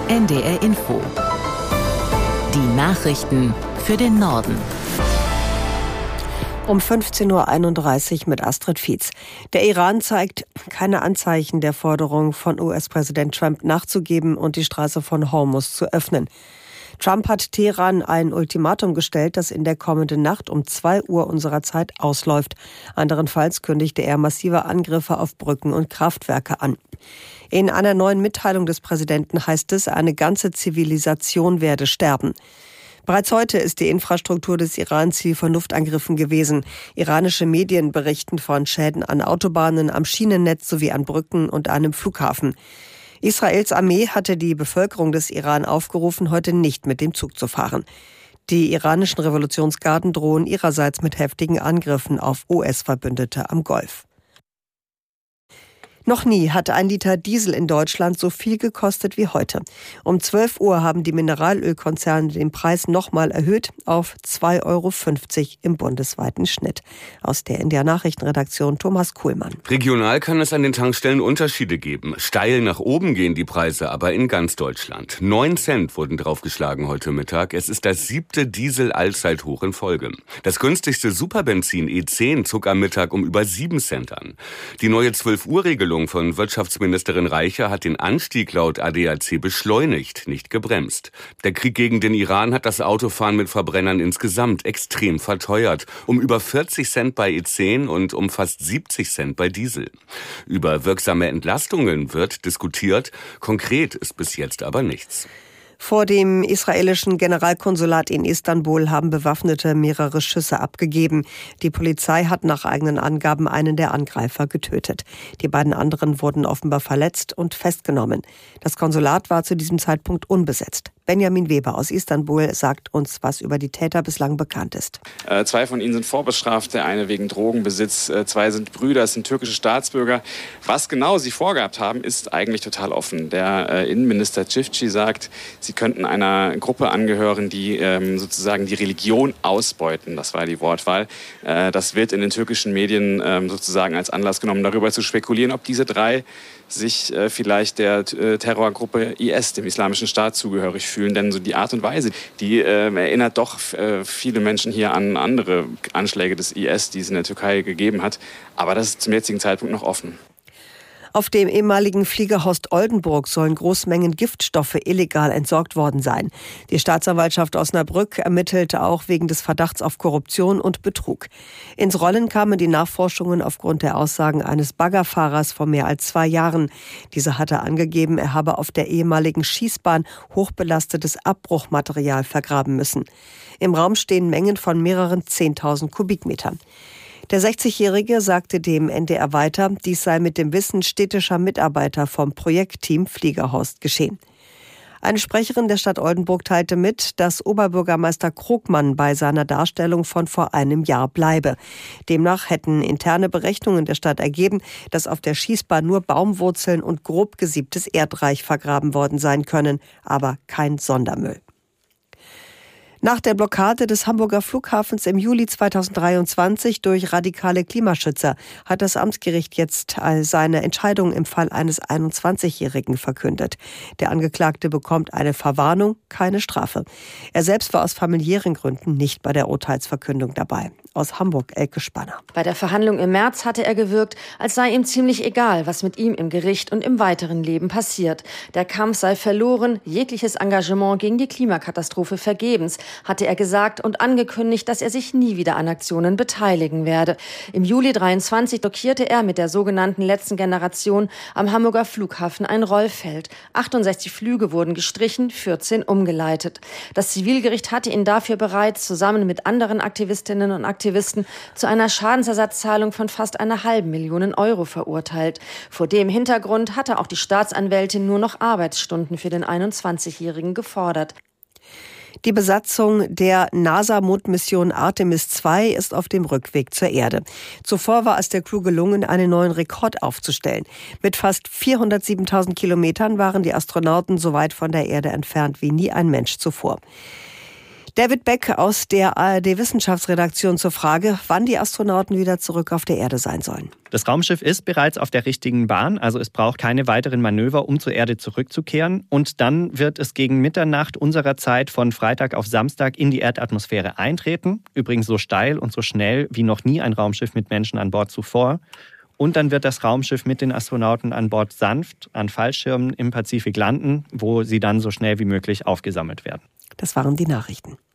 NDR Info. Die Nachrichten für den Norden. Um 15.31 Uhr mit Astrid Fietz. Der Iran zeigt keine Anzeichen der Forderung von US-Präsident Trump nachzugeben und die Straße von Hormuz zu öffnen. Trump hat Teheran ein Ultimatum gestellt, das in der kommenden Nacht um 2 Uhr unserer Zeit ausläuft. Anderenfalls kündigte er massive Angriffe auf Brücken und Kraftwerke an. In einer neuen Mitteilung des Präsidenten heißt es, eine ganze Zivilisation werde sterben. Bereits heute ist die Infrastruktur des Iran Ziel von Luftangriffen gewesen. Iranische Medien berichten von Schäden an Autobahnen, am Schienennetz sowie an Brücken und einem Flughafen. Israels Armee hatte die Bevölkerung des Iran aufgerufen, heute nicht mit dem Zug zu fahren. Die iranischen Revolutionsgarden drohen ihrerseits mit heftigen Angriffen auf US-Verbündete am Golf. Noch nie hat ein Liter Diesel in Deutschland so viel gekostet wie heute. Um 12 Uhr haben die Mineralölkonzerne den Preis nochmal erhöht auf 2,50 € im bundesweiten Schnitt. Aus der NDR Nachrichtenredaktion Thomas Kuhlmann. Regional kann es an den Tankstellen Unterschiede geben. Steil nach oben gehen die Preise aber in ganz Deutschland. 9 Cent wurden draufgeschlagen heute Mittag. Es ist das 7. Diesel-Allzeithoch in Folge. Das günstigste Superbenzin E10 zog am Mittag um über 7 Cent an. Die neue 12-Uhr-Regelung von Wirtschaftsministerin Reicher hat den Anstieg laut ADAC beschleunigt, nicht gebremst. Der Krieg gegen den Iran hat das Autofahren mit Verbrennern insgesamt extrem verteuert. Um über 40 Cent bei E10 und um fast 70 Cent bei Diesel. Über wirksame Entlastungen wird diskutiert. Konkret ist bis jetzt aber nichts. Vor dem israelischen Generalkonsulat in Istanbul haben Bewaffnete mehrere Schüsse abgegeben. Die Polizei hat nach eigenen Angaben einen der Angreifer getötet. Die beiden anderen wurden offenbar verletzt und festgenommen. Das Konsulat war zu diesem Zeitpunkt unbesetzt. Benjamin Weber aus Istanbul sagt uns, was über die Täter bislang bekannt ist. 2 von ihnen sind vorbestraft, der eine wegen Drogenbesitz, 2 sind Brüder, es sind türkische Staatsbürger. Was genau sie vorgehabt haben, ist eigentlich total offen. Der Innenminister Cifci sagt, sie könnten einer Gruppe angehören, die sozusagen die Religion ausbeuten. Das war die Wortwahl. Das wird in den türkischen Medien sozusagen als Anlass genommen, darüber zu spekulieren, ob diese 3 sich vielleicht der Terrorgruppe IS, dem Islamischen Staat, zugehörig fühlen. Denn so die Art und Weise, die erinnert doch viele Menschen hier an andere Anschläge des IS, die es in der Türkei gegeben hat. Aber das ist zum jetzigen Zeitpunkt noch offen. Auf dem ehemaligen Fliegerhorst Oldenburg sollen Großmengen Giftstoffe illegal entsorgt worden sein. Die Staatsanwaltschaft Osnabrück ermittelte auch wegen des Verdachts auf Korruption und Betrug. Ins Rollen kamen die Nachforschungen aufgrund der Aussagen eines Baggerfahrers vor mehr als 2 Jahren. Dieser hatte angegeben, er habe auf der ehemaligen Schießbahn hochbelastetes Abbruchmaterial vergraben müssen. Im Raum stehen Mengen von mehreren 10.000 Kubikmetern. Der 60-Jährige sagte dem NDR weiter, dies sei mit dem Wissen städtischer Mitarbeiter vom Projektteam Fliegerhorst geschehen. Eine Sprecherin der Stadt Oldenburg teilte mit, dass Oberbürgermeister Krogmann bei seiner Darstellung von vor einem Jahr bleibe. Demnach hätten interne Berechnungen der Stadt ergeben, dass auf der Schießbahn nur Baumwurzeln und grob gesiebtes Erdreich vergraben worden sein können, aber kein Sondermüll. Nach der Blockade des Hamburger Flughafens im Juli 2023 durch radikale Klimaschützer hat das Amtsgericht jetzt seine Entscheidung im Fall eines 21-Jährigen verkündet. Der Angeklagte bekommt eine Verwarnung, keine Strafe. Er selbst war aus familiären Gründen nicht bei der Urteilsverkündung dabei. Aus Hamburg, Elke Spanner. Bei der Verhandlung im März hatte er gewirkt, als sei ihm ziemlich egal, was mit ihm im Gericht und im weiteren Leben passiert. Der Kampf sei verloren, jegliches Engagement gegen die Klimakatastrophe vergebens, hatte er gesagt und angekündigt, dass er sich nie wieder an Aktionen beteiligen werde. Im Juli 23 blockierte er mit der sogenannten letzten Generation am Hamburger Flughafen ein Rollfeld. 68 Flüge wurden gestrichen, 14 umgeleitet. Das Zivilgericht hatte ihn dafür bereits zusammen mit anderen Aktivistinnen und Aktivisten zu einer Schadensersatzzahlung von fast 500.000 € verurteilt. Vor dem Hintergrund hatte auch die Staatsanwältin nur noch Arbeitsstunden für den 21-Jährigen gefordert. Die Besatzung der NASA-Mondmission Artemis II ist auf dem Rückweg zur Erde. Zuvor war es der Crew gelungen, einen neuen Rekord aufzustellen. Mit fast 407.000 Kilometern waren die Astronauten so weit von der Erde entfernt wie nie ein Mensch zuvor. David Beck aus der ARD-Wissenschaftsredaktion zur Frage, wann die Astronauten wieder zurück auf der Erde sein sollen. Das Raumschiff ist bereits auf der richtigen Bahn, also es braucht keine weiteren Manöver, um zur Erde zurückzukehren. Und dann wird es gegen Mitternacht unserer Zeit von Freitag auf Samstag in die Erdatmosphäre eintreten. Übrigens so steil und so schnell wie noch nie ein Raumschiff mit Menschen an Bord zuvor. Und dann wird das Raumschiff mit den Astronauten an Bord sanft an Fallschirmen im Pazifik landen, wo sie dann so schnell wie möglich aufgesammelt werden. Das waren die Nachrichten.